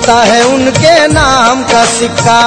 चलता है उनके नाम का सिक्का,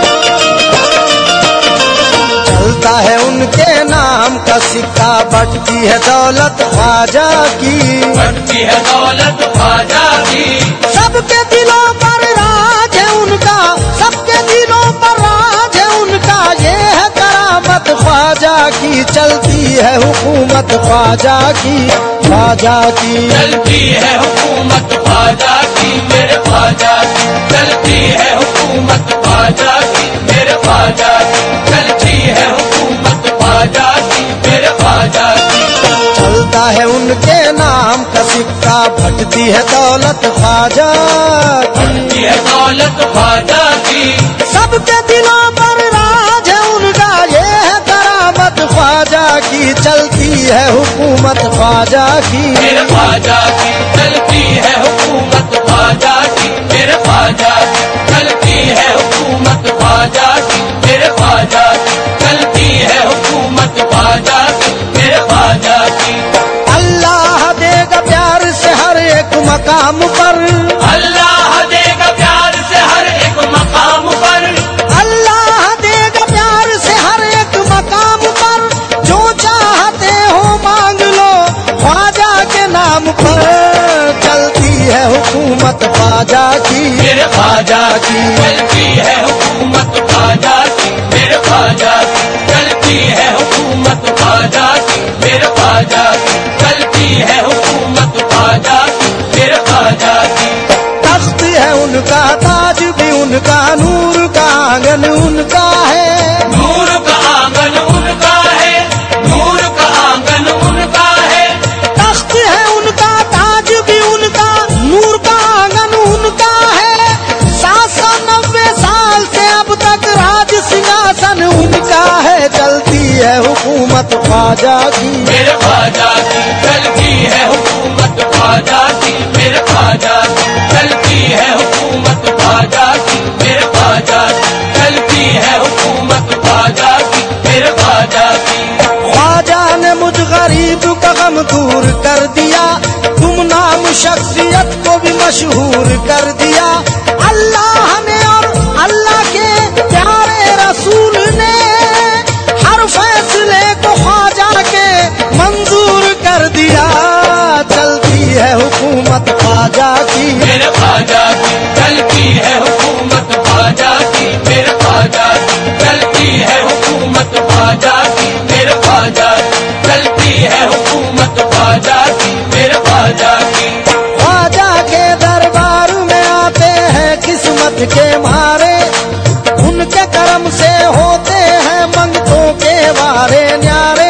चलता है उनके नाम का सिक्का। बढ़ती है दौलत ख्वाजा की, बढ़ती है दौलत ख्वाजा की। सबके दिलों पर राज है उनका, सबके दिलों पर राज है उनका। ये है करामत ख्वाजा की, चलती है हुकूमत ख्वाजा की, ख्वाजा की। चलती है हुकूमत ख्वाजा की, मेरे ख्वाजा की। चलती है हुकूमत ख्वाजा की, मेरे ख्वाजा की। चलती है हुकूमत ख्वाजा की, मेरे ख्वाजा की। चलता है उनके नाम का सिक्का, बढ़ती है दौलत ख्वाजा की, बढ़ती है दौलत ख्वाजा की। सबके दिलों पर राज है उनका। ये है करामत ख्वाजा की, चलती है हुकूमत ख्वाजा की, मेरे ख्वाजा की। चलती है हुकूमत ख्वाजा की, मेरे ख्वाजा की। चलती है हुकूमत ख्वाजा की, मेरे ख्वाजा की। चलती है हुकूमत ख्वाजा की, मेरे ख्वाजा की। अल्लाह देगा प्यार से हर एक मकाम पर, अल्लाह देगा प्यार से हर एक मकाम पर। अल्लाह देगा प्यार से हर एक मकाम पर। जो चाहते हो मांग लो ख्वाजा के नाम पर। चलती है हुकूमत ख्वाजा की, मेरे ख्वाजा की। चलती है हुकूमत ख्वाजा की, मेरे ख्वाजा की। चलती है हुकूमत ख्वाजा की, मेरे ख्वाजा की। चलती है हुकूमत ख्वाजा की, मेरे ख्वाजा की। तख्त है उनका, ताज भी उनका, नूर का आंगन उनका है, नूर का आंगन उनका है, नूर का आंगन उनका है। तख्त है उनका, ताज भी उनका, नूर का आंगन उनका है। 790 साल से अब तक राज सिंहासन उनका है। चलती है हुकूमत ख्वाजा की, मेरे ख्वाजा की। चलती है हुकूमत ख्वाजा की, मेरे ख्वाजा की। चलती है हुकूमत ख्वाजा की, मेरे ख्वाजा की। चलती है हुकूमत ख्वाजा की, मेरे ख्वाजा की। ख्वाजा ने मुझ गरीब का गम दूर कर दिया, गुमनाम शख्सियत को भी मशहूर कर दिया। अल्लाह ने और अल्लाह के प्यारे रसूल ने हर फैसले को ख्वाजा के मंजूर कर दिया। चलती है हुकूमत ख्वाजा की, मेरे ख्वाजा की। चलती है हुकूमत ख्वाजा की, मेरे ख्वाजा की। चलती है हुकूमत ख्वाजा की, मेरे ख्वाजा की। चलती है हुकूमत ख्वाजा की, मेरे ख्वाजा की। ख्वाजा के दरबार में आते हैं किस्मत के मारे, उनके करम से होते हैं मंगतों के वारे न्यारे।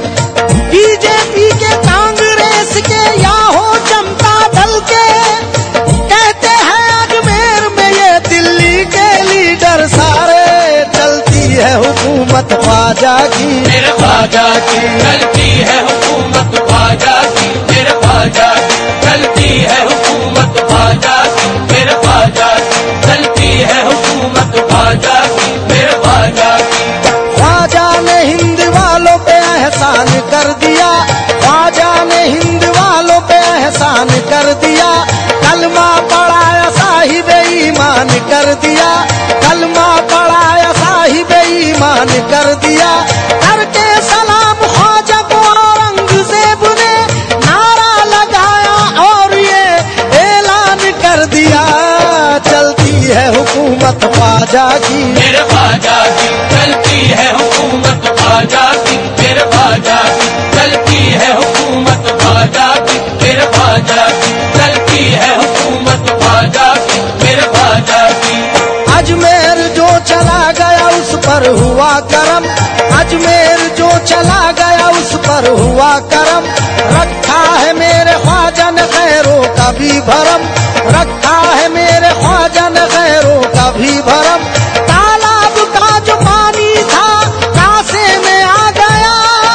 बीजेपी के, कांग्रेस के या हो जनता दल के, कहते हैं अजमेर में ये दिल्ली के लीडर सारे। चलती है हुकूमत ख्वाजा की, मेरे ख्वाजा की। चलती है हुकूमत ख्वाजा की, मेरे ख्वाजा की। चलती है हुकूमत ख्वाजा की, मेरे ख्वाजा की। चलती है हुकूमत ख्वाजा की, मेरे ख्वाजा की। ख्वाजा ने हिंद वालों पे एहसान कर दिया, ख्वाजा ने हिंद वालों पे एहसान कर दिया। कलमा पढ़ाया साहिब ईमान कर दिया, कलमा पढ़ाया साहिब ईमान कर दिया। करके सलाम ख्वाजा को औरंगजेब ने नारा लगाया और ये ऐलान कर दिया। चलती है हुकूमत ख्वाजा की, मेरे ख्वाजा की। चलती है हुकूमत ख्वाजा की, मेरे ख्वाजा की। चलती है हुकूमत ख्वाजा की, मेरे ख्वाजा की। चलती है हुकूमत ख्वाजा की, मेरे ख्वाजा की। अजमेर जो चला गया उस पर हुआ करम, अजमेर जो चला गया उस पर हुआ करम। रखा है मेरे ख्वाजा ने खैरों का भी भरम, रखा है मेरे ख्वाजा ने खैरों का भी भरम। तालाब का जो पानी था कासे में आ गया,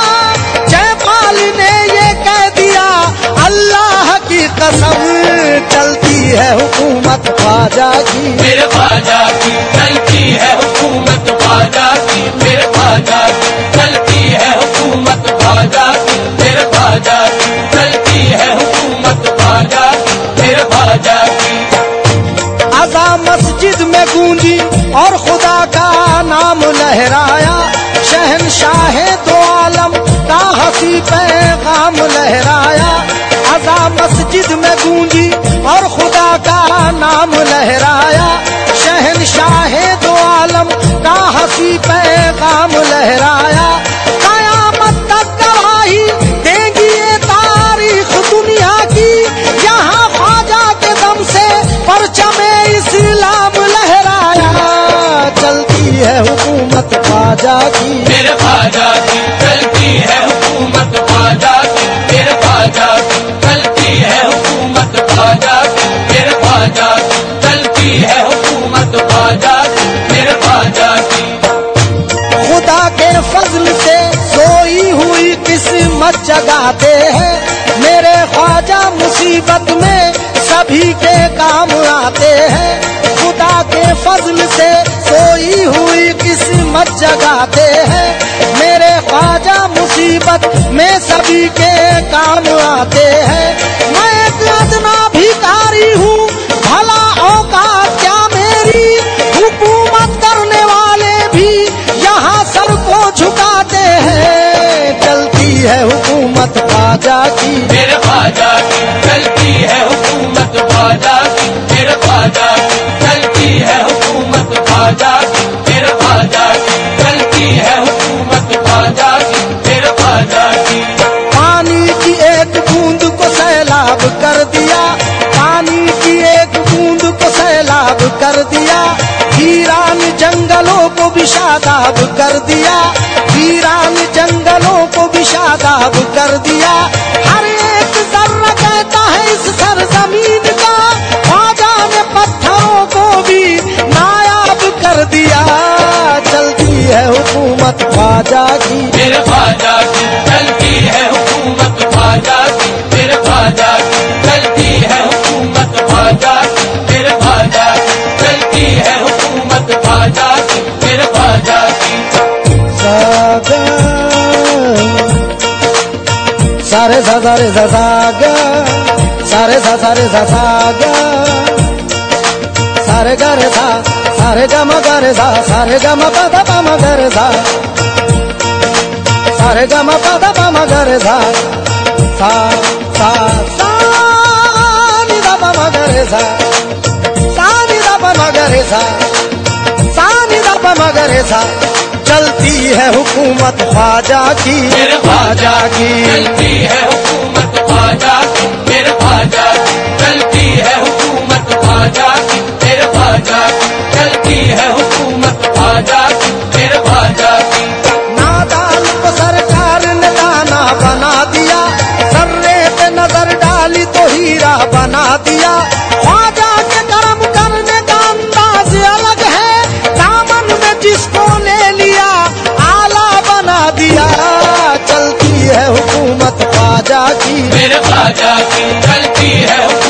जयपाल ने ये कह दिया अल्लाह की कसम। चलती है हुकूमत ख्वाजा की, मेरे ख्वाजा की। चलती है हुकूमत ख्वाजा की, मेरे ख्वाजा की। चलती है हुकूमत ख्वाजा की, मेरे ख्वाजा की। चलती है हुकूमत ख्वाजा की, मेरे ख्वाजा की। अज़ाम اور خدا کا نام لہرایا، شہنشاہ دو عالم کا ہنسی پیغام لہرایا، اذان مسجد میں گونجی اور خدا کا نام لہرایا، شہنشاہ دو عالم کا ہنسی پیغام لہرایا، قیامت تک گواہی دیں گی یہ تاریخ دنیا کی، یہاں خواجہ کے دم سے پرچم اسلام لہرایا، چلتی ہے حکومت خواجہ کی، میرے خواجہ کی چلتی ہے حکومت خواجہ کی، میرے خواجہ کی چلتی ہے حکومت خواجہ کی، میرے خواجہ کی چلتی ہے حکومت خواجہ کی، میرے خواجہ کی۔ خدا کے فضل سے سوئی ہوئی قسمت جگاتے ہیں، میرے خواجہ مصیبت میں سبھی کے کام آتے ہیں، خدا کے فضل سے سوئی ہوئی قسمت جگاتے ہیں، میرے خواجہ مصیبت میں سبھی کے کام آتے ہیں، میں ایک ادنا بھکاری ہوں، بھلا اوقات کیا میری، حکومت کرنے والے بھی یہاں سر کو جھکاتے ہیں، چلتی ہے حکومت خواجہ کی، میرے خواجہ کی چلتی ہے حکومت خواجہ کی، میرے خواجہ کی چلتی ہے حکومت خواجہ کی، میرے خواجہ کی چلتی ہے حکومت خواجہ کی، میرے خواجہ کی۔ پانی کی ایک بوند کو سیلاب کر دیا، پانی کی ایک بوند کو سیلاب کر دیا، ویران جنگلوں کو بھی شاداب کر دیا، ویران جنگلوں کو بھی شاداب کر دیا، ہر ایک ذرہ کہتا ہے اس سرزمین کا، خواجہ نے پتھروں کو بھی نایاب کر دیا، چلتی ہے حکومت خواجہ کی، میرے خواجہ کی چلتی ہے حکومت خواجہ کی، میرے خواجہ کی چلتی ہے حکومت خواجہ کی، میرے خواجہ کی چلتی ہے حکومت خواجہ کی، میرے خواجہ کی۔ سارے سارے ساگا، سارے سارے ساگا، سارے گرے سا، سارے گم گرے سا، سارے گم پد پم گرے سا، سارے گم پد پم گرے سا، سا سا سا نی دا پم گرے سا، سا نی دا پم گرے سا، سا نی دا پم گرے سا، چلتی ہے حکومت خواجہ کی، میرے خواجہ کی، چلتی ہے حکومت خواجہ کی، میرے خواجہ کی چلتی ہے حکومت خواجہ کی، میرے خواجہ کی چلتی ہے حکومت خواجہ کی، میرے خواجہ کی۔ نادان کو سرکار نے دانا بنا دیا، ذرے پہ نظر ڈالی تو ہیرا بنا دیا، خواجہ کے کرم کرنے کا انداز الگ ہے، دامن میں جس کو لے لیا آلہ بنا دیا، چلتی ہے حکومت خواجہ کی، میرے خواجہ کی چلتی ہے